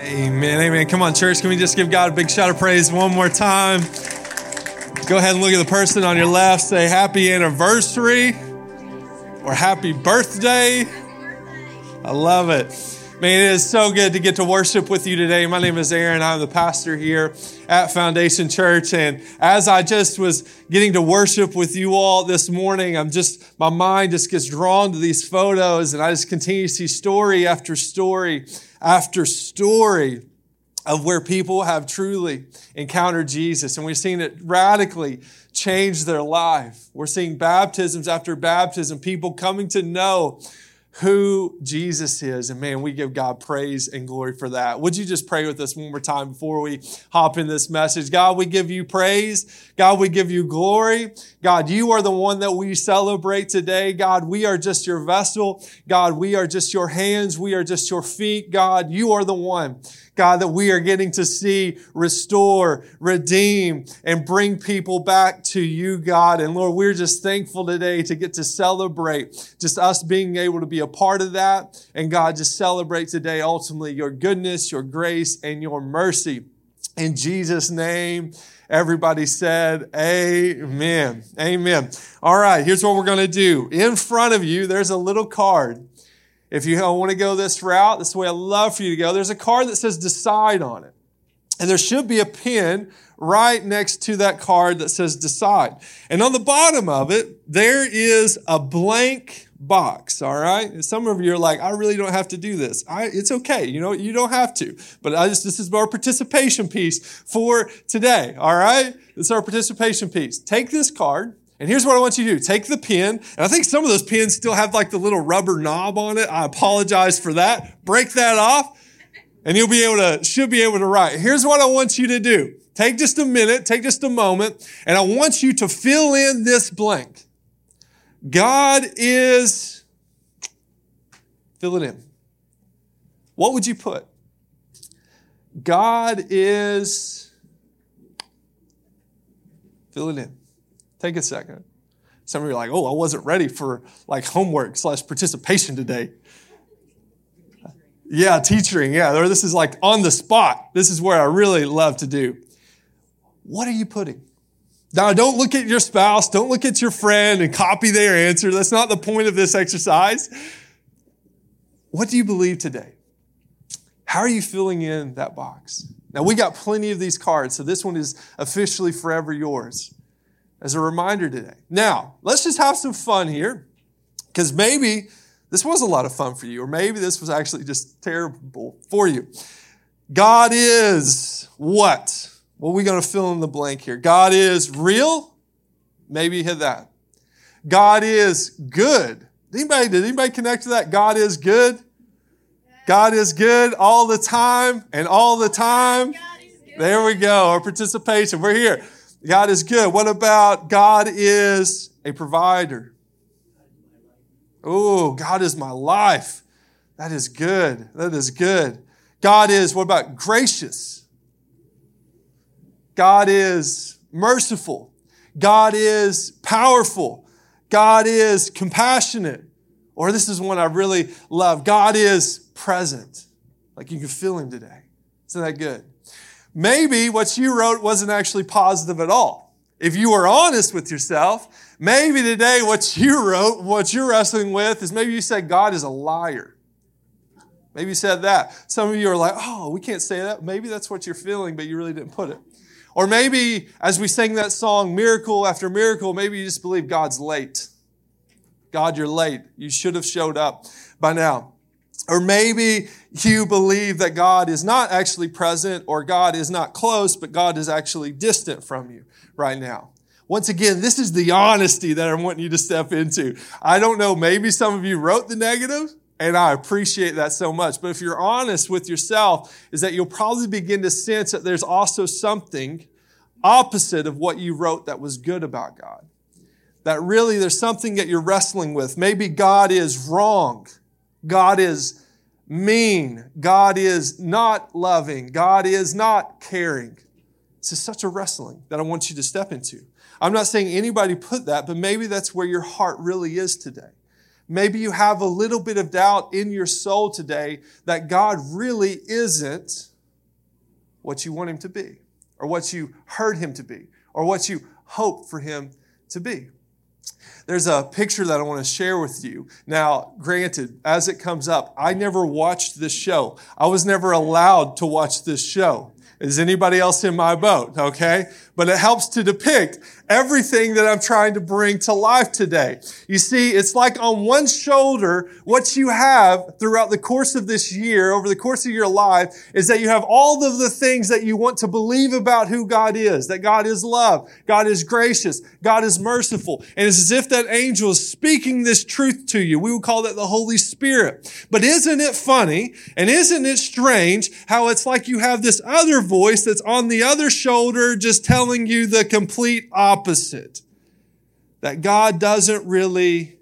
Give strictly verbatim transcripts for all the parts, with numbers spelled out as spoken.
Amen, amen. Come on, church. Can we just give God a big shout of praise one more time? Go ahead and look at the person on your left. Say happy anniversary or happy birthday. I love it. Man, it is so good to get to worship with you today. My name is Aaron. I'm the pastor here at Foundation Church. And as I just was getting to worship with you all this morning, I'm just, my mind just gets drawn to these photos, and I just continue to see story after story after story of where people have truly encountered Jesus. And we've seen it radically change their life. We're seeing baptisms after baptism, people coming to know who Jesus is. And man, we give God praise and glory for that. Would you just pray with us one more time before we hop in this message? God, we give you praise. God, we give you glory. God, you are the one that we celebrate today. God, we are just your vessel. God, we are just your hands. We are just your feet. God, you are the one, God, that we are getting to see, restore, redeem, and bring people back to you, God. And Lord, we're just thankful today to get to celebrate just us being able to be a part of that. And God, just celebrate today ultimately your goodness, your grace, and your mercy. In Jesus' name, everybody said amen. Amen. All right, here's what we're going to do. In front of you, there's a little card. If you want to go this route, this is the way I love for you to go. There's a card that says decide on it. And there should be a pin right next to that card that says decide. And on the bottom of it, there is a blank box, all right? And some of you are like, I really don't have to do this. I, it's okay. You know, you don't have to. But I just, this is our participation piece for today, all right? This is our participation piece. Take this card. And here's what I want you to do. Take the pen, and I think some of those pens still have like the little rubber knob on it. I apologize for that. Break that off, and you'll be able to, should be able to write. Here's what I want you to do. Take just a minute, take just a moment, and I want you to fill in this blank. God is, fill it in. What would you put? God is, fill it in. Take a second. Some of you are like, oh, I wasn't ready for like homework slash participation today. Yeah, teaching. Yeah, or this is like on the spot. This is where I really love to do. What are you putting? Now, don't look at your spouse. Don't look at your friend and copy their answer. That's not the point of this exercise. What do you believe today? How are you filling in that box? Now, we got plenty of these cards, so this one is officially forever yours. As a reminder today. Now, let's just have some fun here, because maybe this was a lot of fun for you, or maybe this was actually just terrible for you. God is what? What are we going to fill in the blank here? God is real? Maybe hit that. God is good. Anybody, did anybody connect to that? God is good? God is good all the time and all the time. There we go. Our participation. We're here. God is good. What about God is a provider? Oh, God is my life. That is good. That is good. God is, what about gracious? God is merciful. God is powerful. God is compassionate. Or this is one I really love. God is present. Like you can feel him today. Isn't that good? Maybe what you wrote wasn't actually positive at all. If you were honest with yourself, maybe today what you wrote, what you're wrestling with is maybe you said God is a liar. Maybe you said that. Some of you are like, oh, we can't say that. Maybe that's what you're feeling, but you really didn't put it. Or maybe as we sang that song, miracle after miracle, maybe you just believe God's late. God, you're late. You should have showed up by now. Or maybe you believe that God is not actually present, or God is not close, but God is actually distant from you right now. Once again, this is the honesty that I'm wanting you to step into. I don't know, maybe some of you wrote the negative, and I appreciate that so much. But if you're honest with yourself, is that you'll probably begin to sense that there's also something opposite of what you wrote that was good about God. That really there's something that you're wrestling with. Maybe God is wrong. God is mean. God is not loving. God is not caring. This is such a wrestling that I want you to step into. I'm not saying anybody put that, but maybe that's where your heart really is today. Maybe you have a little bit of doubt in your soul today that God really isn't what you want him to be, or what you heard him to be, or what you hope for him to be. There's a picture that I want to share with you. Now, granted, as it comes up, I never watched this show. I was never allowed to watch this show. Is anybody else in my boat? Okay. But it helps to depict everything that I'm trying to bring to life today. You see, it's like on one shoulder, what you have throughout the course of this year, over the course of your life, is that you have all of the things that you want to believe about who God is, that God is love, God is gracious, God is merciful. And it's as if that angel is speaking this truth to you. We would call that the Holy Spirit. But isn't it funny and isn't it strange how it's like you have this other voice that's on the other shoulder just telling you the complete opposite, that God doesn't really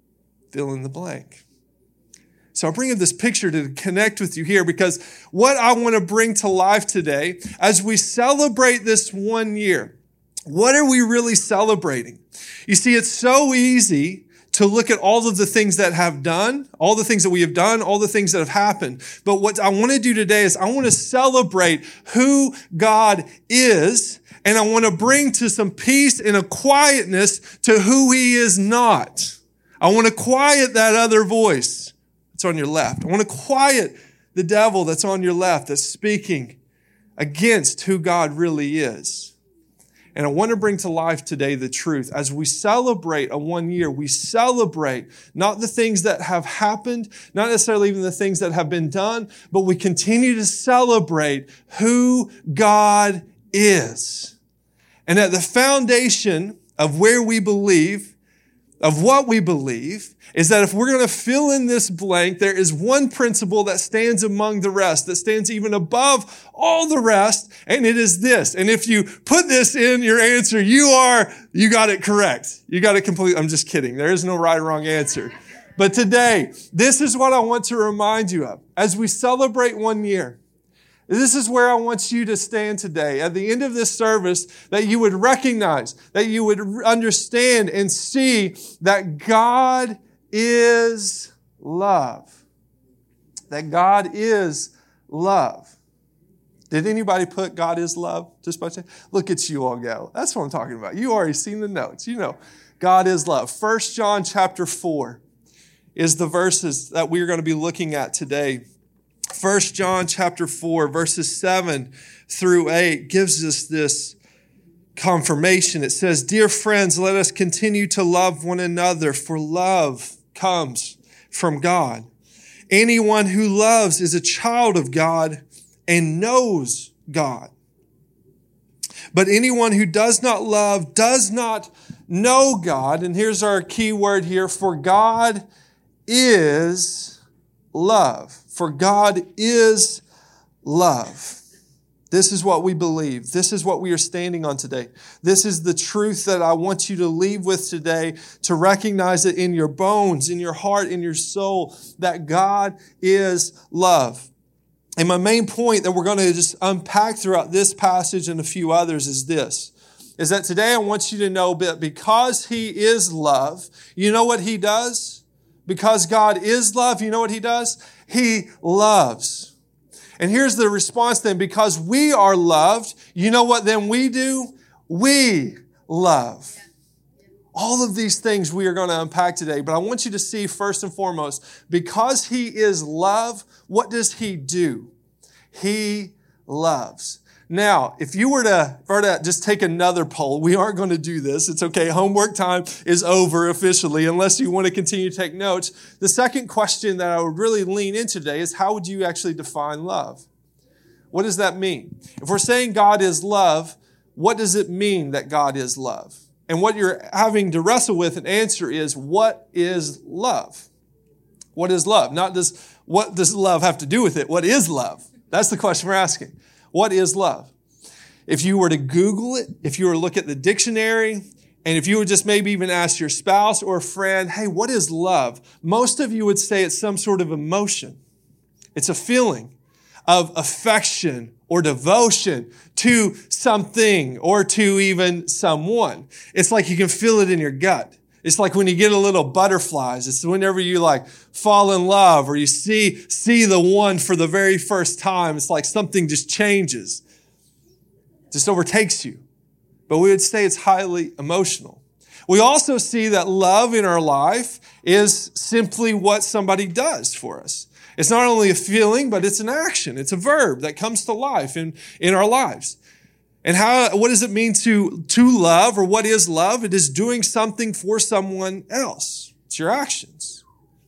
fill in the blank. So I bring up this picture to connect with you here, because what I want to bring to life today as we celebrate this one year, what are we really celebrating? You see, it's so easy to look at all of the things that have done, all the things that we have done, all the things that have happened. But what I want to do today is I want to celebrate who God is, and I want to bring to some peace and a quietness to who he is not. I want to quiet that other voice that's on your left. I want to quiet the devil that's on your left that's speaking against who God really is. And I want to bring to life today the truth. As we celebrate a one year, we celebrate not the things that have happened, not necessarily even the things that have been done, but we continue to celebrate who God is. And at the foundation of where we believe, of what we believe, is that if we're going to fill in this blank, there is one principle that stands among the rest, that stands even above all the rest, and it is this. And if you put this in your answer, you are, you got it correct. You got it complete. I'm just kidding. There is no right or wrong answer. But today, this is what I want to remind you of. As we celebrate one year, this is where I want you to stand today. At the end of this service, that you would recognize, that you would understand and see that God is love. That God is love. Did anybody put God is love? Just by saying, look at you all go. That's what I'm talking about. You already seen the notes. You know, God is love. First John chapter four is the verses that we're going to be looking at today. First John chapter four, verses seven through eight gives us this confirmation. It says, "Dear friends, let us continue to love one another, for love comes from God. Anyone who loves is a child of God and knows God. But anyone who does not love does not know God." And here's our key word here, for God is love. For God is love. This is what we believe. This is what we are standing on today. This is the truth that I want you to leave with today, to recognize it in your bones, in your heart, in your soul, that God is love. And my main point that we're going to just unpack throughout this passage and a few others is this, is that today I want you to know that because he is love, you know what he does? Because God is love, you know what he does? He loves. And here's the response then. Because we are loved, you know what then we do? We love. All of these things we are going to unpack today. But I want you to see first and foremost, because he is love, what does he do? He loves. Now, if you were to, were to just take another poll, we aren't going to do this. It's okay. Homework time is over officially, unless you want to continue to take notes. The second question that I would really lean into today is, how would you actually define love? What does that mean? If we're saying God is love, what does it mean that God is love? And what you're having to wrestle with and answer is, what is love? What is love? Not does, what does love have to do with it? What is love? That's the question we're asking. What is love? If you were to Google it, if you were to look at the dictionary, and if you would just maybe even ask your spouse or a friend, hey, what is love? Most of you would say it's some sort of emotion. It's a feeling of affection or devotion to something or to even someone. It's like you can feel it in your gut. It's like when you get a little butterflies. It's whenever you like fall in love or you see, see the one for the very first time. It's like something just changes. just overtakes you. But we would say it's highly emotional. We also see that love in our life is simply what somebody does for us. It's not only a feeling, but it's an action. It's a verb that comes to life in, in our lives. And how, what does it mean to, to love, or what is love? It is doing something for someone else. It's your actions.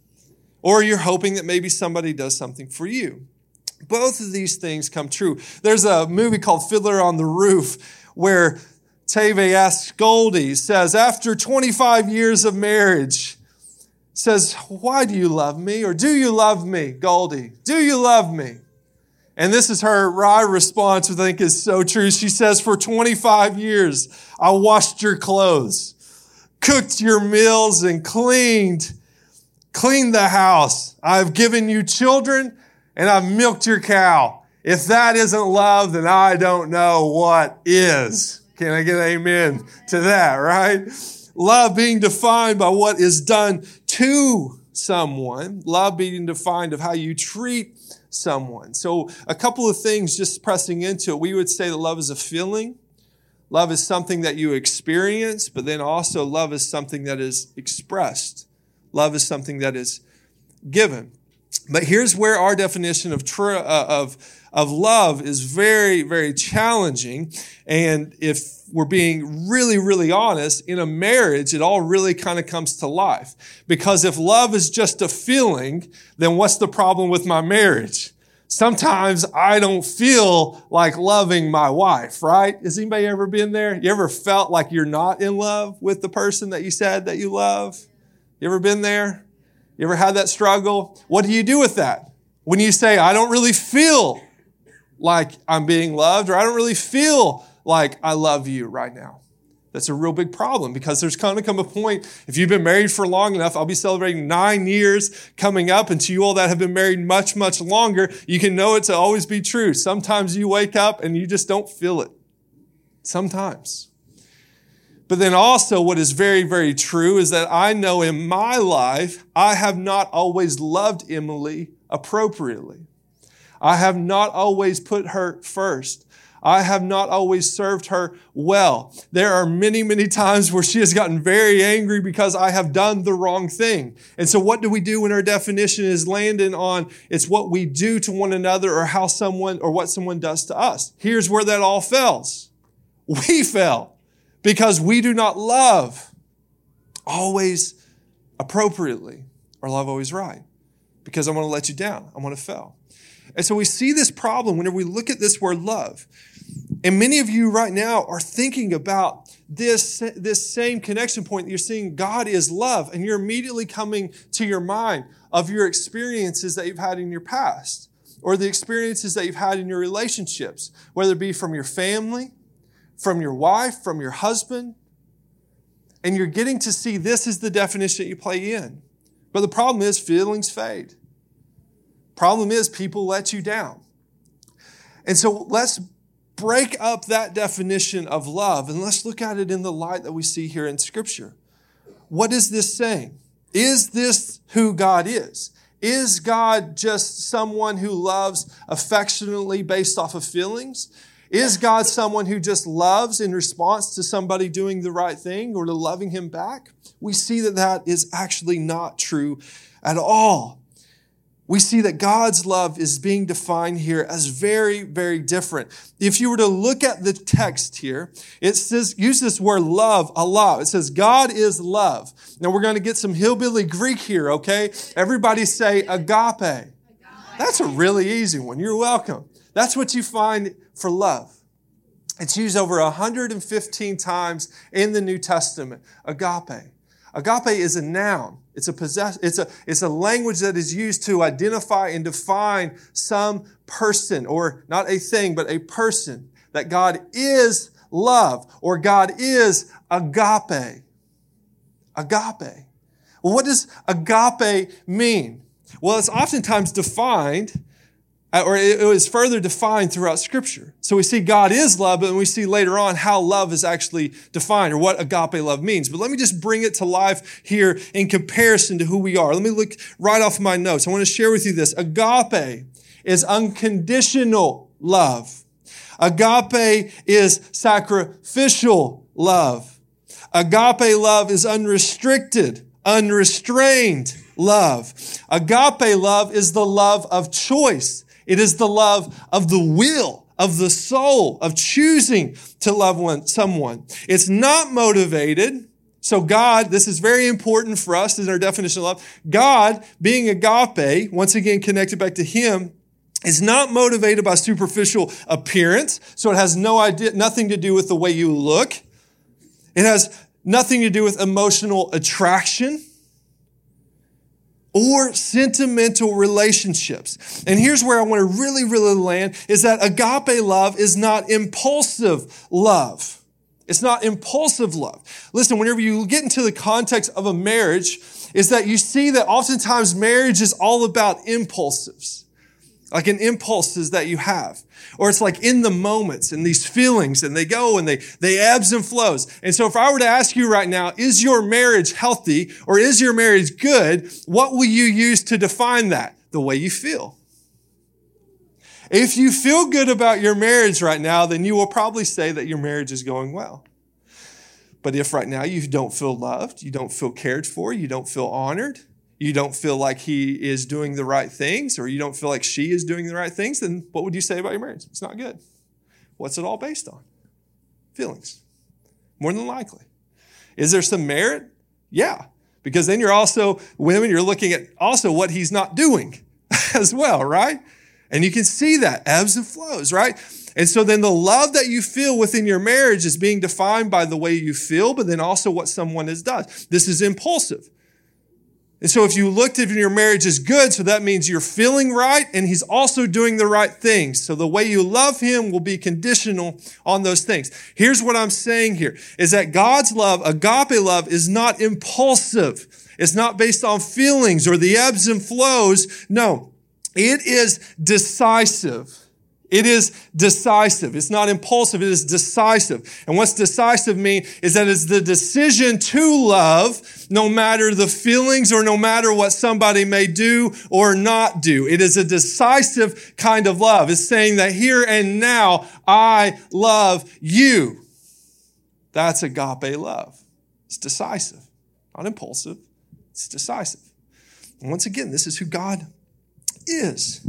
Or you're hoping that maybe somebody does something for you. Both of these things come true. There's a movie called Fiddler on the Roof where Tavy asks Goldie, says, after twenty-five years of marriage, says, why do you love me? Or do you love me, Goldie? Do you love me? And this is her wry response, which I think is so true. She says, for twenty-five years, I washed your clothes, cooked your meals, and cleaned, cleaned the house. I've given you children, and I've milked your cow. If that isn't love, then I don't know what is. Can I get an amen to that, right? Love being defined by what is done to someone. Love being defined of how you treat someone. So a couple of things just pressing into it. We would say that love is a feeling. Love is something that you experience, but then also love is something that is expressed. Love is something that is given. But here's where our definition of tr- uh, of of love is very, very challenging. And if we're being really, really honest, in a marriage, it all really kind of comes to life. Because if love is just a feeling, then what's the problem with my marriage? Sometimes I don't feel like loving my wife, right? Has anybody ever been there? You ever felt like you're not in love with the person that you said that you love? You ever been there? You ever had that struggle? What do you do with that? When you say, I don't really feel like I'm being loved, or I don't really feel like I love you right now. That's a real big problem, because there's going to come a point, if you've been married for long enough, I'll be celebrating nine years coming up, and to you all that have been married much, much longer, you can know it to always be true. Sometimes you wake up and you just don't feel it. Sometimes. But then also what is very, very true is that I know in my life, I have not always loved Emily appropriately. I have not always put her first. I have not always served her well. There are many, many times where she has gotten very angry because I have done the wrong thing. And so what do we do when our definition is landing on it's what we do to one another, or how someone or what someone does to us? Here's where that all fails. We fail because we do not love always appropriately, or love always right, because I want to let you down. I want to fail. And so we see this problem whenever we look at this word love. And many of you right now are thinking about this, this same connection point that you're seeing God is love. And you're immediately coming to your mind of your experiences that you've had in your past, or the experiences that you've had in your relationships, whether it be from your family, from your wife, from your husband. And you're getting to see this is the definition that you play in. But the problem is feelings fade. Problem is people let you down. And so let's break up that definition of love, and let's look at it in the light that we see here in Scripture. What is this saying? Is this who God is? Is God just someone who loves affectionately based off of feelings? Is God someone who just loves in response to somebody doing the right thing or to loving him back? We see that that is actually not true at all. We see that God's love is being defined here as very, very different. If you were to look at the text here, it says, use this word love a lot. It says, God is love. Now we're going to get some hillbilly Greek here, okay? Everybody say agape. agape. That's a really easy one. You're welcome. That's what you find for love. It's used over one hundred fifteen times in the New Testament. Agape. Agape is a noun. It's a possess. It's a, it's a language that is used to identify and define some person, or not a thing, but a person. That God is love, or God is agape. Agape. Well, what does agape mean? Well, it's oftentimes defined, or it is further defined throughout Scripture. So we see God is love, but we see later on how love is actually defined, or what agape love means. But let me just bring it to life here in comparison to who we are. Let me look right off my notes. I want to share with you this. Agape is unconditional love. Agape is sacrificial love. Agape love is unrestricted, unrestrained love. Agape love is the love of choice. It is the love of the will, of the soul, of choosing to love one, someone. It's not motivated. So God, this is very important for us in our definition of love. God, being agape, once again connected back to Him, is not motivated by superficial appearance. So it has no idea, nothing to do with the way you look. It has nothing to do with emotional attraction or sentimental relationships. And here's where I want to really, really land, is that agape love is not impulsive love. It's not impulsive love. Listen, whenever you get into the context of a marriage, is that you see that oftentimes marriage is all about impulses. Like an impulses that you have. Or it's like in the moments and these feelings, and they go and they, they ebbs and flows. And so if I were to ask you right now, is your marriage healthy or is your marriage good? What will you use to define that? The way you feel. If you feel good about your marriage right now, then you will probably say that your marriage is going well. But if right now you don't feel loved, you don't feel cared for, you don't feel honored, you don't feel like he is doing the right things, or you don't feel like she is doing the right things, then what would you say about your marriage? It's not good. What's it all based on? Feelings. More than likely. Is there some merit? Yeah. Because then you're also, women, you're looking at also what he's not doing as well, right? And you can see that ebbs and flows, right? And so then the love that you feel within your marriage is being defined by the way you feel, but then also what someone has done. This is impulsive. And so if you looked at your marriage as good, so that means you're feeling right and he's also doing the right things. So the way you love him will be conditional on those things. Here's what I'm saying here, is that God's love, agape love, is not impulsive. It's not based on feelings or the ebbs and flows. No, it is decisive. It is decisive. It's not impulsive. It is decisive. And what's decisive mean is that it's the decision to love no matter the feelings or no matter what somebody may do or not do. It is a decisive kind of love. It's saying that here and now, I love you. That's agape love. It's decisive, not impulsive. It's decisive. And once again, this is who God is.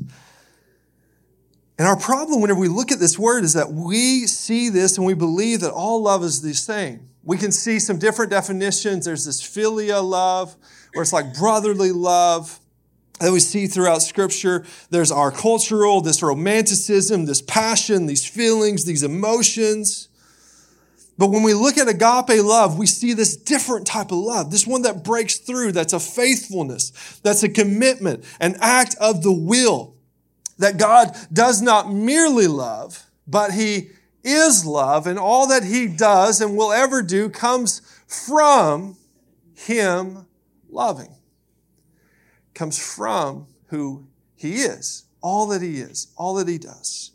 And our problem whenever we look at this word is that we see this and we believe that all love is the same. We can see some different definitions. There's this philia love, where it's like brotherly love that we see throughout Scripture. There's our cultural, this romanticism, this passion, these feelings, these emotions. But when we look at agape love, we see this different type of love, this one that breaks through, that's a faithfulness, that's a commitment, an act of the will. That God does not merely love, but he is love, and all that he does and will ever do comes from him loving. Comes from who he is, all that he is, all that he does.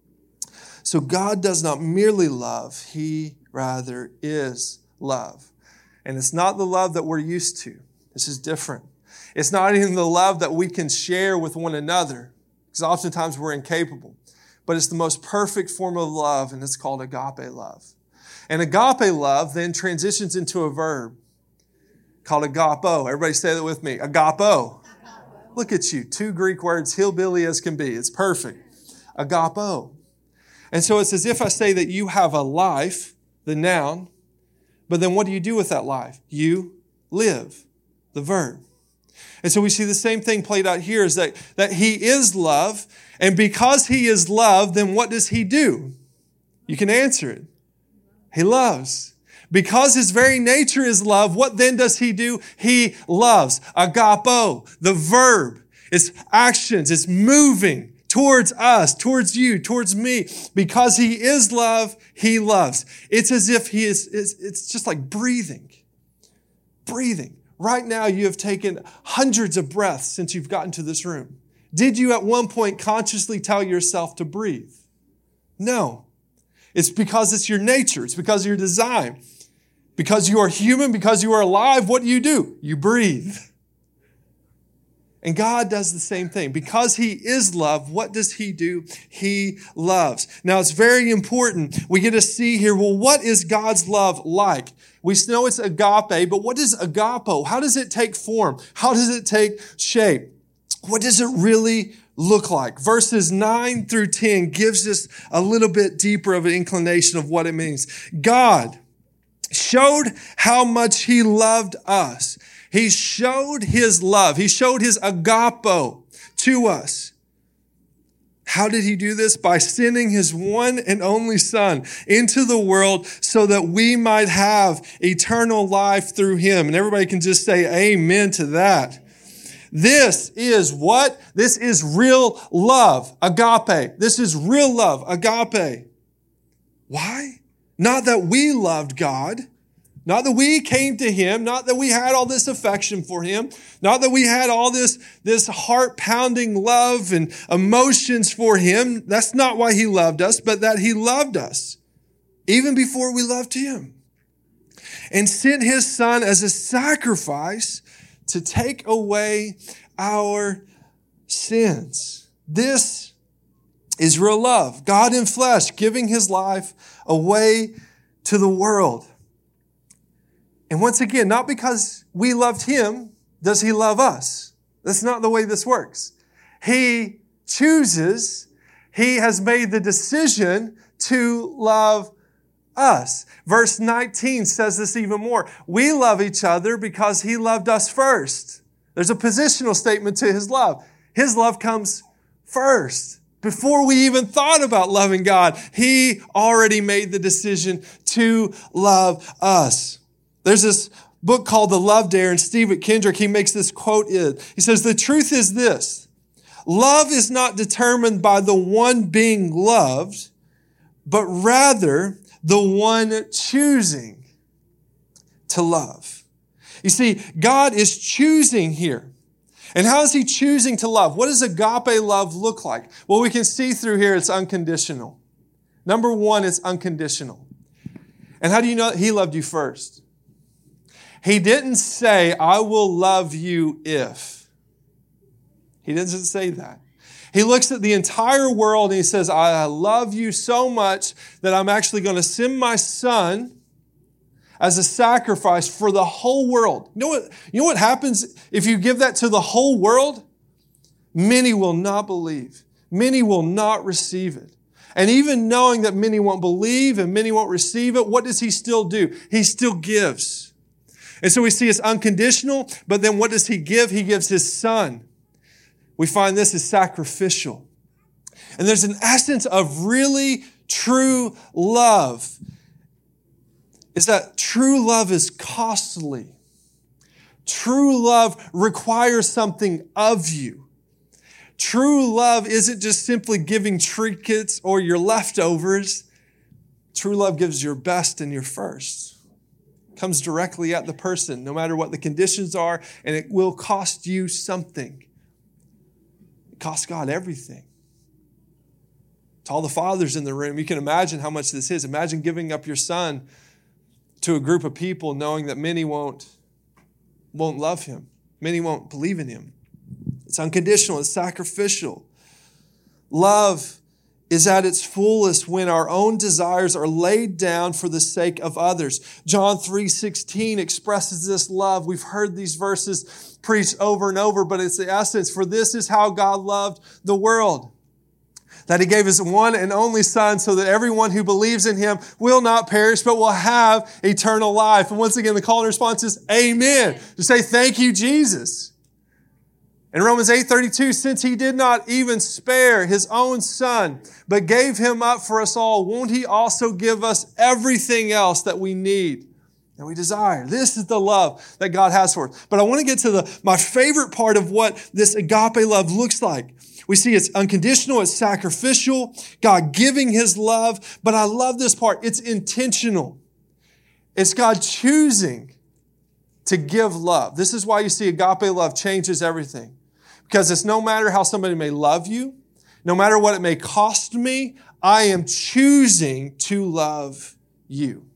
So God does not merely love, he rather is love. And it's not the love that we're used to. This is different. It's not even the love that we can share with one another, because oftentimes we're incapable. But it's the most perfect form of love, and it's called agape love. And agape love then transitions into a verb called agapo. Everybody say that with me. Agapo. Look at you. Two Greek words, hillbilly as can be. It's perfect. Agapo. And so it's as if I say that you have a life, the noun, but then what do you do with that life? You live, the verb. And so we see the same thing played out here, is that, that he is love. And because he is love, then what does he do? You can answer it. He loves. Because his very nature is love, what then does he do? He loves. Agapo, the verb. It's actions. It's moving towards us, towards you, towards me. Because he is love, he loves. It's as if he is, it's, it's just like breathing. Breathing. Right now, you have taken hundreds of breaths since you've gotten to this room. Did you at one point consciously tell yourself to breathe? No. It's because it's your nature. It's because of your design. Because you are human, because you are alive, what do you do? You breathe. And God does the same thing. Because he is love, what does he do? He loves. Now, it's very important. We get to see here, well, what is God's love like? We know it's agape, but what is agapo? How does it take form? How does it take shape? What does it really look like? Verses nine through ten gives us a little bit deeper of an inclination of what it means. God showed how much he loved us. He showed his love. He showed his agapo to us. How did he do this? By sending his one and only Son into the world so that we might have eternal life through him. And everybody can just say amen to that. This is what? This is real love, agape. This is real love, agape. Why? Not that we loved God. Not that we came to him, not that we had all this affection for him, not that we had all this, this heart-pounding love and emotions for him. That's not why he loved us, but that he loved us even before we loved him and sent his Son as a sacrifice to take away our sins. This is real love. God in flesh giving his life away to the world. And once again, not because we loved him, does he love us. That's not the way this works. He chooses, he has made the decision to love us. Verse nineteen says this even more. We love each other because he loved us first. There's a positional statement to his love. His love comes first. Before we even thought about loving God, he already made the decision to love us. There's this book called The Love Dare, and Steve Kendrick, he makes this quote in. He says, the truth is this, love is not determined by the one being loved, but rather the one choosing to love. You see, God is choosing here. And how is he choosing to love? What does agape love look like? Well, we can see through here it's unconditional. Number one, it's unconditional. And how do you know that he loved you first? He didn't say, I will love you if. He doesn't say that. He looks at the entire world and he says, I love you so much that I'm actually going to send my Son as a sacrifice for the whole world. You know what, you know what happens if you give that to the whole world? Many will not believe. Many will not receive it. And even knowing that many won't believe and many won't receive it, what does he still do? He still gives. And so we see it's unconditional, but then what does he give? He gives his Son. We find this is sacrificial. And there's an essence of really true love. Is that true love is costly. True love requires something of you. True love isn't just simply giving trinkets or your leftovers. True love gives your best and your first. Comes directly at the person, no matter what the conditions are, and it will cost you something. It costs God everything. To all the fathers in the room, you can imagine how much this is. Imagine giving up your son to a group of people knowing that many won't, won't love him. Many won't believe in him. It's unconditional. It's sacrificial. Love is at its fullest when our own desires are laid down for the sake of others. John three sixteen expresses this love. We've heard these verses preached over and over, but it's the essence. For this is how God loved the world, that he gave his one and only Son so that everyone who believes in him will not perish, but will have eternal life. And once again, the call and response is amen. To say thank you, Jesus. In Romans eight thirty-two, since he did not even spare his own Son, but gave him up for us all, won't he also give us everything else that we need and we desire? This is the love that God has for us. But I want to get to the my favorite part of what this agape love looks like. We see it's unconditional, it's sacrificial, God giving his love. But I love this part. It's intentional. It's God choosing to give love. This is why you see agape love changes everything. Because it's no matter how somebody may love you, no matter what it may cost me, I am choosing to love you.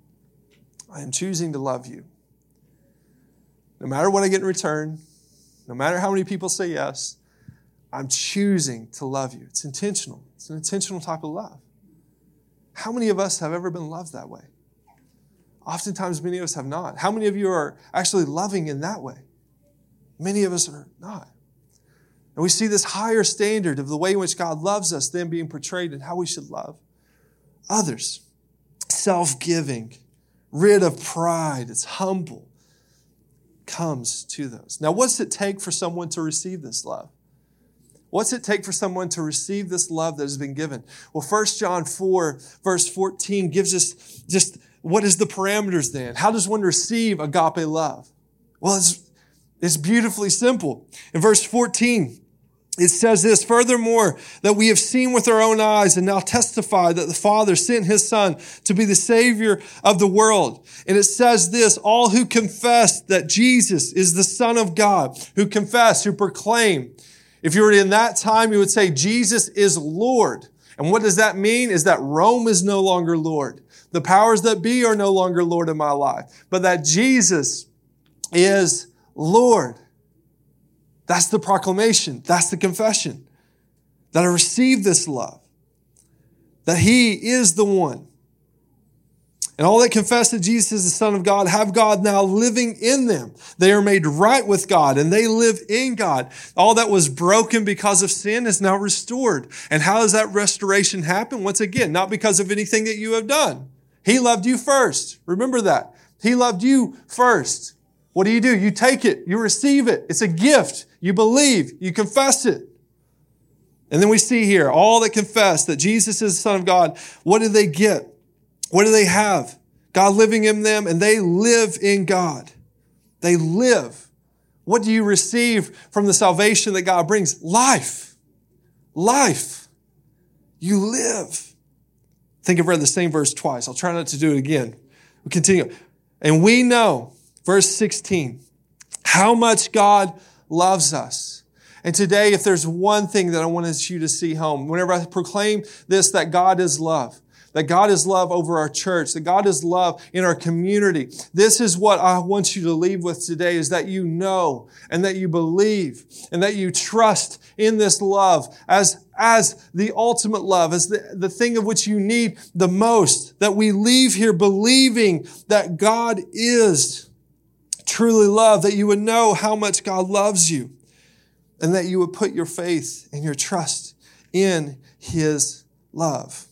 I am choosing to love you. No matter what I get in return, No matter how many people say yes, I'm choosing to love you. It's intentional. It's an intentional type of love. How many of us have ever been loved that way? Oftentimes, many of us have not. How many of you are actually loving in that way? Many of us are not. And we see this higher standard of the way in which God loves us then being portrayed in how we should love others. Self-giving, rid of pride, it's humble, comes to those. Now, what's it take for someone to receive this love? What's it take for someone to receive this love that has been given? Well, First John four, verse fourteen gives us just what is the parameters then? How does one receive agape love? Well, it's, it's beautifully simple. In verse fourteen, it says this, furthermore, that we have seen with our own eyes and now testify that the Father sent his Son to be the Savior of the world. And it says this, all who confess that Jesus is the Son of God, who confess, who proclaim. If you were in that time, you would say Jesus is Lord. And what does that mean? Is that Rome is no longer Lord. The powers that be are no longer Lord in my life. But that Jesus is Lord. That's the proclamation. That's the confession. That I receive this love. That He is the one. And all that confess that Jesus is the Son of God have God now living in them. They are made right with God and they live in God. All that was broken because of sin is now restored. And how does that restoration happen? Once again, not because of anything that you have done. He loved you first. Remember that. He loved you first. What do you do? You take it. You receive it. It's a gift. You believe. You confess it. And then we see here, all that confess that Jesus is the Son of God, what do they get? What do they have? God living in them, and they live in God. They live. What do you receive from the salvation that God brings? Life. Life. You live. I think I've read the same verse twice. I'll try not to do it again. We continue. And we know, verse sixteen, how much God loves us. And today, if there's one thing that I wanted you to see home, whenever I proclaim this, that God is love, that God is love over our church, that God is love in our community. This is what I want you to leave with today, is that you know and that you believe and that you trust in this love as, as the ultimate love, as the, the thing of which you need the most, that we leave here believing that God is truly love, that you would know how much God loves you and that you would put your faith and your trust in His love.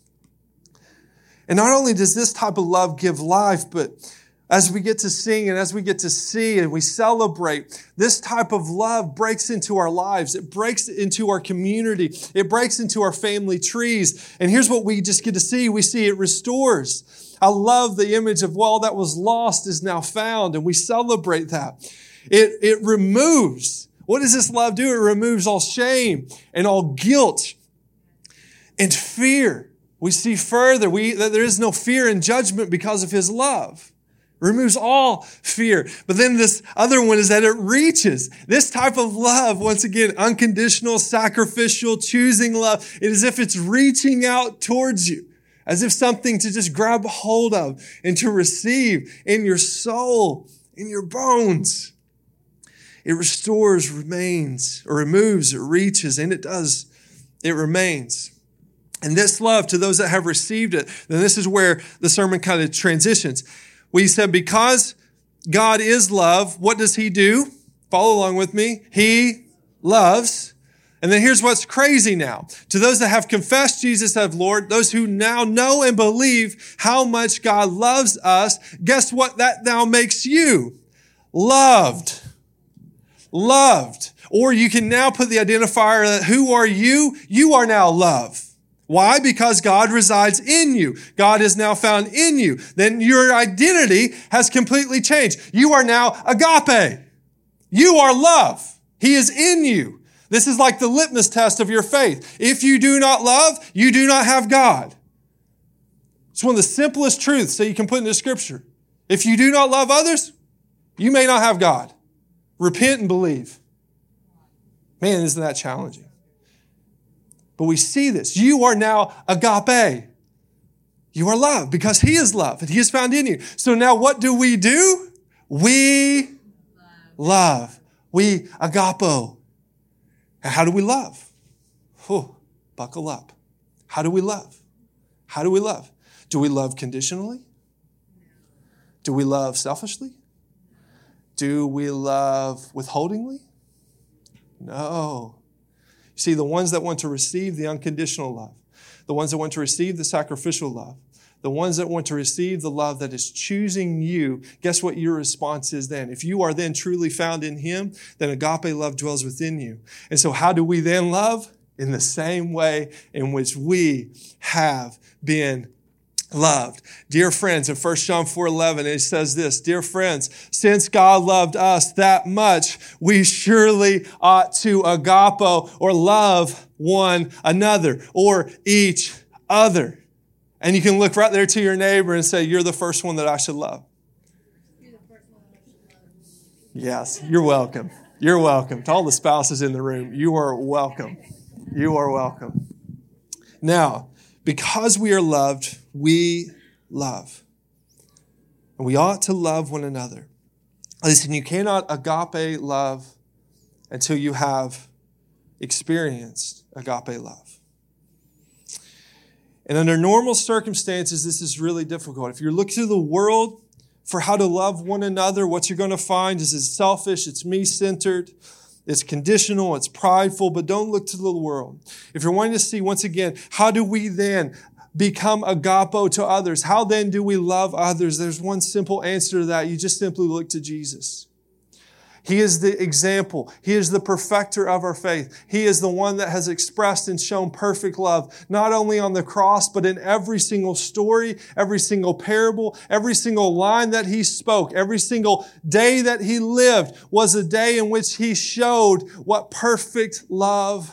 And not only does this type of love give life, but as we get to sing and as we get to see and we celebrate, this type of love breaks into our lives. It breaks into our community. It breaks into our family trees. And here's what we just get to see. We see it restores. I love the image of, well, that was lost is now found, and we celebrate that. It, it removes. What does this love do? It removes all shame and all guilt and fear. We see further we, that there is no fear and judgment because of His love. It removes all fear. But then this other one is that it reaches. This type of love, once again, unconditional, sacrificial, choosing love. It is as if it's reaching out towards you, as if something to just grab hold of and to receive in your soul, in your bones. It restores, remains, or removes, it reaches, and it does. It remains. And this love, to those that have received it, then this is where the sermon kind of transitions. We said, because God is love, what does He do? Follow along with me. He loves. And then here's what's crazy now. To those that have confessed Jesus as Lord, those who now know and believe how much God loves us, guess what that now makes you? Loved. Loved. Or you can now put the identifier that who are you? You are now love. Why? Because God resides in you. God is now found in you. Then your identity has completely changed. You are now agape. You are love. He is in you. This is like the litmus test of your faith. If you do not love, you do not have God. It's one of the simplest truths that you can put into Scripture. If you do not love others, you may not have God. Repent and believe. Man, isn't that challenging? But we see this. You are now agape. You are love because He is love and He is found in you. So now what do we do? We love. We agapo. And how do we love? Whew, buckle up. How do we love? How do we love? Do we love conditionally? Do we love selfishly? Do we love withholdingly? No. You see, the ones that want to receive the unconditional love, the ones that want to receive the sacrificial love, the ones that want to receive the love that is choosing you, guess what your response is then? If you are then truly found in Him, then agape love dwells within you. And so how do we then love? In the same way in which we have been loved. Dear friends, in First John four eleven, it says this, dear friends, since God loved us that much, we surely ought to agapo or love one another or each other. And you can look right there to your neighbor and say, you're the first one that I should love. You're the first one that I should love. Yes, you're welcome. You're welcome. To all the spouses in the room, you are welcome. You are welcome. Now, because we are loved, we love. And we ought to love one another. Listen, you cannot agape love until you have experienced agape love. And under normal circumstances, this is really difficult. If you're looking to the world for how to love one another, what you're going to find is it's selfish, it's me-centered, it's conditional, it's prideful, but don't look to the world. If you're wanting to see, once again, how do we then become agapo to others? How then do we love others? There's one simple answer to that. You just simply look to Jesus. He is the example. He is the perfecter of our faith. He is the one that has expressed and shown perfect love, not only on the cross, but in every single story, every single parable, every single line that He spoke, every single day that He lived was a day in which He showed what perfect love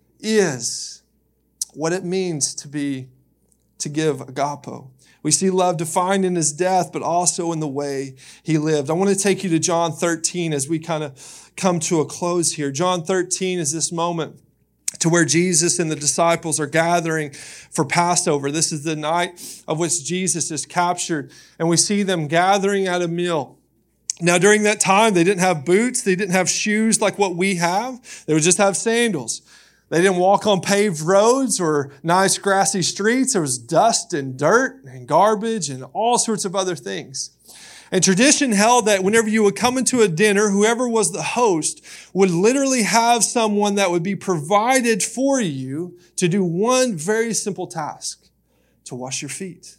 is, what it means to be, to give agapo. We see love defined in His death, but also in the way He lived. I want to take you to John thirteen as we kind of come to a close here. John thirteen is this moment to where Jesus and the disciples are gathering for Passover. This is the night of which Jesus is captured, and we see them gathering at a meal. Now, during that time, they didn't have boots. They didn't have shoes like what we have. They would just have sandals. They didn't walk on paved roads or nice grassy streets. There was dust and dirt and garbage and all sorts of other things. And tradition held that whenever you would come into a dinner, whoever was the host would literally have someone that would be provided for you to do one very simple task, to wash your feet.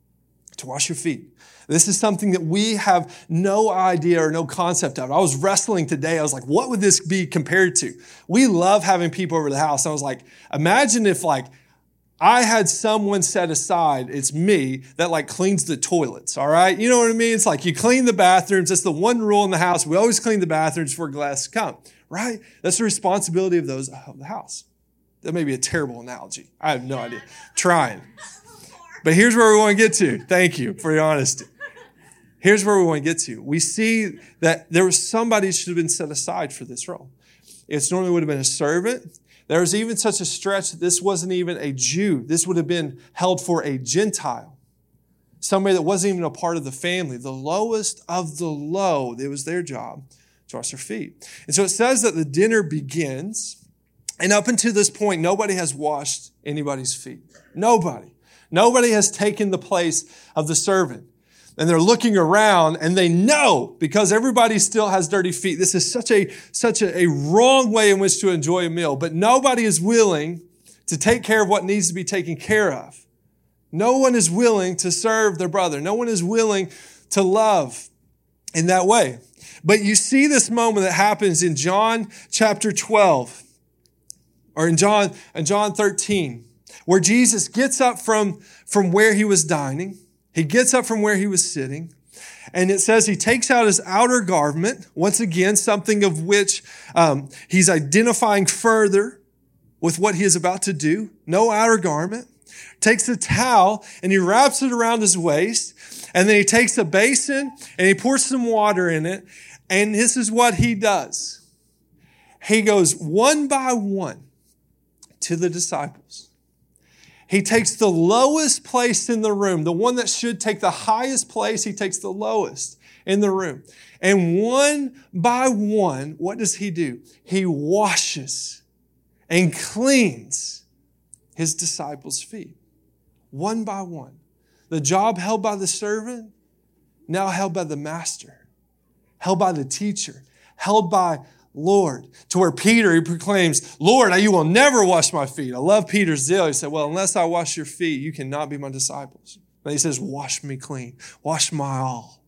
To wash your feet. This is something that we have no idea or no concept of. I was wrestling today. I was like, what would this be compared to? We love having people over the house. I was like, imagine if like I had someone set aside, it's me, that like cleans the toilets, all right? You know what I mean? It's like you clean the bathrooms. That's the one rule in the house. We always clean the bathrooms before guests come, right? That's the responsibility of those of the house. That may be a terrible analogy. I have no idea. Trying. But here's where we want to get to. Thank you for your honesty. Here's where we want to get to. We see that there was somebody who should have been set aside for this role. It normally would have been a servant. There was even such a stretch that this wasn't even a Jew. This would have been held for a Gentile. Somebody that wasn't even a part of the family. The lowest of the low. It was their job to wash their feet. And so it says that the dinner begins. And up until this point, nobody has washed anybody's feet. Nobody. Nobody has taken the place of the servant. And they're looking around and they know, because everybody still has dirty feet. This is such a, such a, a wrong way in which to enjoy a meal. But nobody is willing to take care of what needs to be taken care of. No one is willing to serve their brother. No one is willing to love in that way. But you see this moment that happens in John chapter twelve, or in John, in John thirteen, where Jesus gets up from, from where He was dining. He gets up from where He was sitting, and it says He takes out His outer garment, once again, something of which um, He's identifying further with what He is about to do. No outer garment. Takes a towel, and He wraps it around His waist, and then He takes a basin, and He pours some water in it, and this is what He does. He goes one by one to the disciples. He takes the lowest place in the room, the one that should take the highest place, He takes the lowest. in the room. And one by one, what does he do? He washes and cleans his disciples' feet. One by one. The job held by the servant, now held by the master, held by the teacher, held by Lord. To where Peter, he proclaims, Lord, you will never wash my feet. I love Peter's zeal. He said, well, unless I wash your feet, you cannot be my disciples. But he says, wash me clean. Wash my all.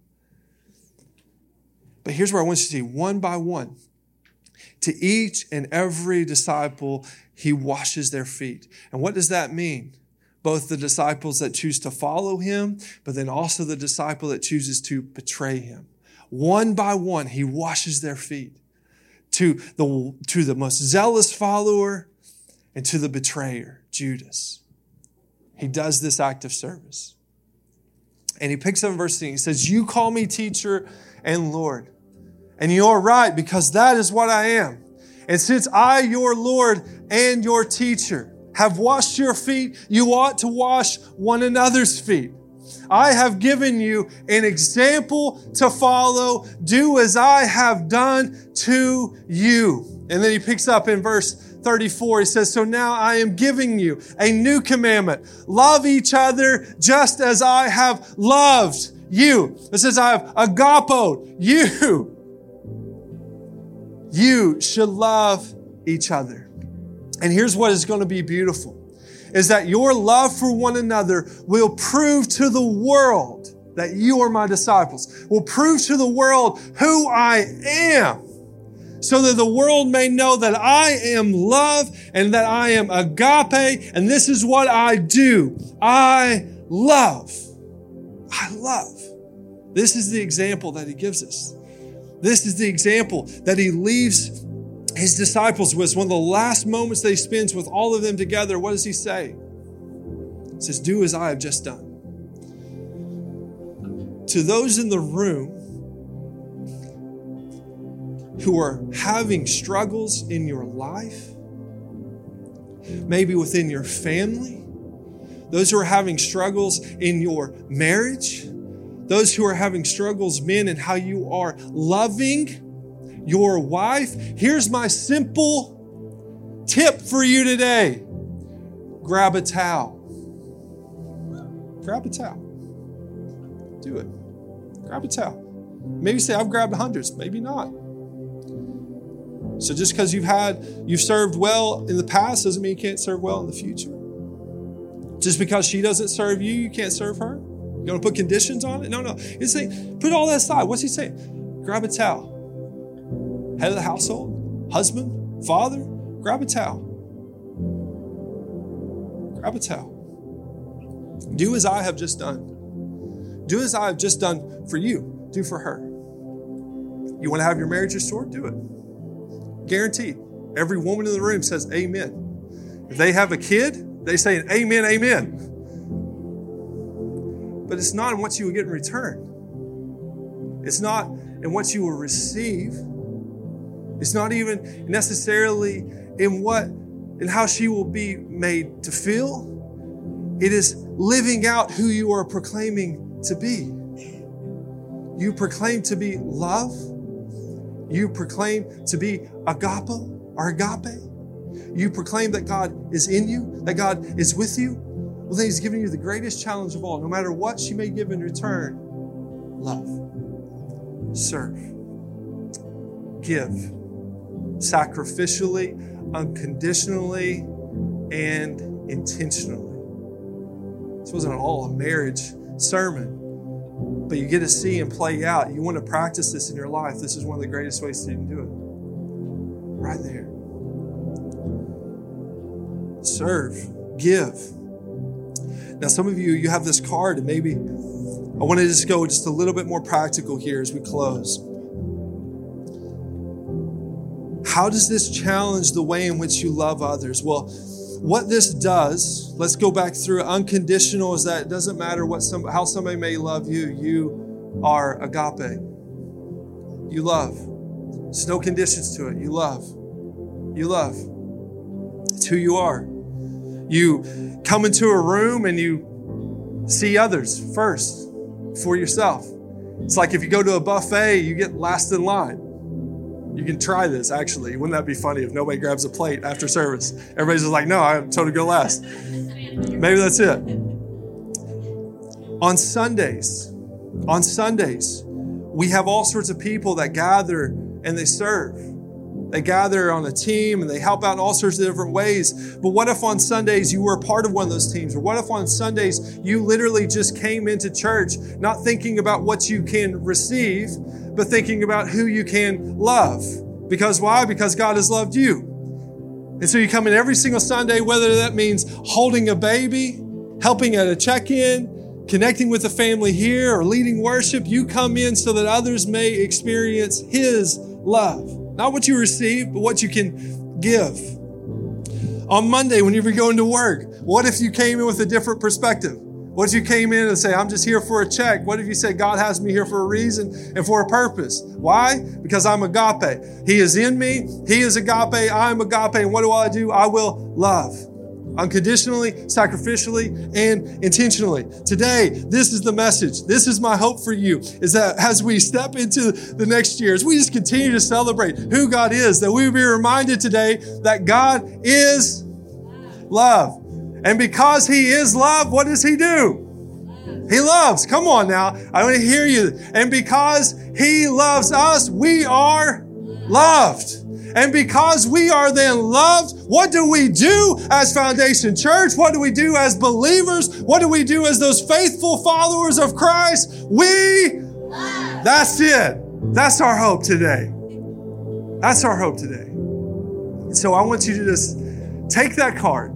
But here's where I want you to see, one by one. To each and every disciple, he washes their feet. And what does that mean? Both the disciples that choose to follow him, but then also the disciple that chooses to betray him. One by one, he washes their feet. To the, to the most zealous follower and to the betrayer, Judas. He does this act of service. And he picks up in verse sixteen. He says, you call me teacher and Lord. And you're right, because that is what I am. And since I, your Lord and your teacher, have washed your feet, you ought to wash one another's feet. I have given you an example to follow. Do as I have done to you. And then he picks up in verse thirty-four. He says, so now I am giving you a new commandment. Love each other just as I have loved you. It says, I have agapoed you. You should love each other. And here's what is going to be beautiful, is that your love for one another will prove to the world that you are my disciples, will prove to the world who I am, so that the world may know that I am love and that I am agape, and this is what I do. I love. I love. This is the example that he gives us. This is the example that he leaves his disciples with. One of the last moments that he spends with all of them together. What does he say? He says, do as I have just done. To those in the room who are having struggles in your life, maybe within your family, those who are having struggles in your marriage, those who are having struggles, men, in how you are loving your wife, here's my simple tip for you today. Grab a towel. Grab a towel. Do it. Grab a towel. Maybe say, I've grabbed hundreds. Maybe not. So just because you've had, you've served well in the past doesn't mean you can't serve well in the future. Just because she doesn't serve you, you can't serve her. You going to put conditions on it? No, no. He's saying, put all that aside. What's he saying? Grab a towel. Head of the household, husband, father, grab a towel. Grab a towel. Do as I have just done. Do as I have just done for you. Do for her. You want to have your marriage restored? Do it. Guaranteed. Every woman in the room says amen. If they have a kid, they say an amen, amen. But it's not in what you will get in return. It's not in what you will receive. It's not even necessarily in what and how she will be made to feel. It is living out who you are proclaiming to be. You proclaim to be love. You proclaim to be agape or agape. You proclaim that God is in you, that God is with you. Well, then he's giving you the greatest challenge of all. No matter what she may give in return, love, serve, give, sacrificially, unconditionally, and intentionally. This wasn't at all a marriage sermon, but you get to see and play out. You want to practice this in your life. This is one of the greatest ways to even do it. Right there. Serve, give. Now, some of you, you have this card, and maybe I want to just go just a little bit more practical here as we close. How does this challenge the way in which you love others? Well, what this does, let's go back through. Unconditional is that it doesn't matter what some, how somebody may love you. You are agape. You love. There's no conditions to it. You love. You love. It's who you are. You come into a room and you see others first for yourself. It's like if you go to a buffet, you get last in line. You can try this, actually. Wouldn't that be funny if nobody grabs a plate after service? Everybody's just like, no, I'm told to go last. Maybe that's it. On Sundays, on Sundays, we have all sorts of people that gather and they serve. They gather on a team and they help out in all sorts of different ways. But what if on Sundays you were a part of one of those teams? Or what if on Sundays you literally just came into church not thinking about what you can receive, but thinking about who you can love? Because why? Because God has loved you. And so you come in every single Sunday, whether that means holding a baby, helping at a check-in, connecting with the family here, or leading worship. You come in so that others may experience His love. Not what you receive, but what you can give. On Monday, when you were going to work, what if you came in with a different perspective? What if you came in and say, I'm just here for a check? What if you said, God has me here for a reason and for a purpose? Why? Because I'm agape. He is in me. He is agape. I'm agape. And what do I do? I will love. Unconditionally, sacrificially, and intentionally. Today, this is the message. This is my hope for you, is that as we step into the next year, as we just continue to celebrate who God is, that we will be reminded today that God is love. And because He is love, what does He do? He loves. Come on now. I want to hear you. And because He loves us, we are loved. And because we are then loved, what do we do as Foundation Church? What do we do as believers? What do we do as those faithful followers of Christ? We, that's it. That's our hope today. That's our hope today. So I want you to just take that card.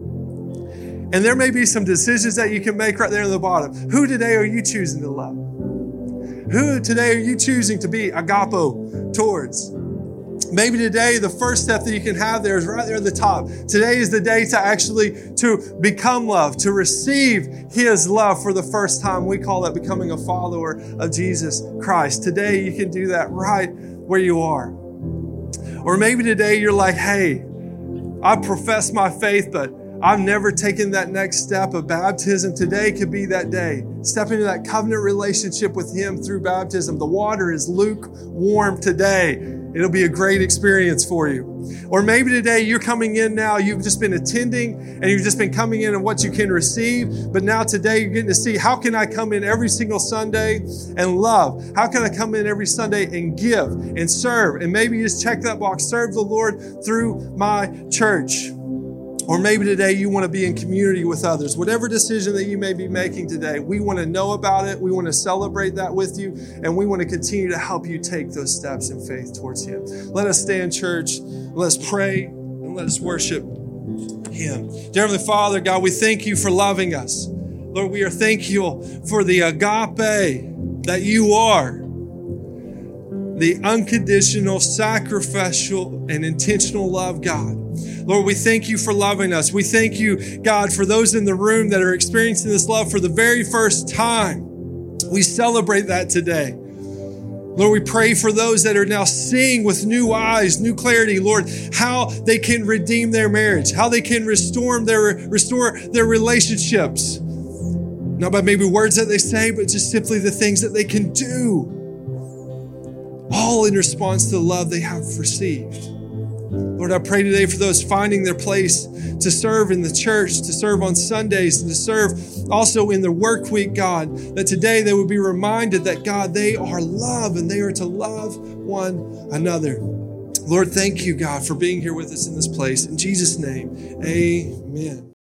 And there may be some decisions that you can make right there in the bottom. Who today are you choosing to love? Who today are you choosing to be agapo towards? Maybe today, the first step that you can have there is right there at the top. Today is the day to actually to become love, to receive His love for the first time. We call that becoming a follower of Jesus Christ. Today, you can do that right where you are. Or maybe today you're like, hey, I profess my faith, but I've never taken that next step of baptism. Today could be that day. Step into that covenant relationship with Him through baptism. The water is lukewarm today. It'll be a great experience for you. Or maybe today you're coming in now, you've just been attending and you've just been coming in and what you can receive. But now today you're getting to see, how can I come in every single Sunday and love? How can I come in every Sunday and give and serve? And maybe you just check that box, serve the Lord through my church. Or maybe today you want to be in community with others. Whatever decision that you may be making today, we want to know about it. We want to celebrate that with you. And we want to continue to help you take those steps in faith towards Him. Let us stand, church. Let us pray and let us worship Him. Dear Heavenly Father, God, we thank You for loving us. Lord, we are thankful for the agape that You are. The unconditional, sacrificial, and intentional love, God. Lord, we thank You for loving us. We thank You, God, for those in the room that are experiencing this love for the very first time. We celebrate that today. Lord, we pray for those that are now seeing with new eyes, new clarity, Lord, how they can redeem their marriage, how they can restore their, restore their relationships. Not by maybe words that they say, but just simply the things that they can do. All in response to the love they have received. Lord, I pray today for those finding their place to serve in the church, to serve on Sundays, and to serve also in the work week, God, that today they would be reminded that, God, they are love and they are to love one another. Lord, thank You, God, for being here with us in this place. In Jesus' name, amen.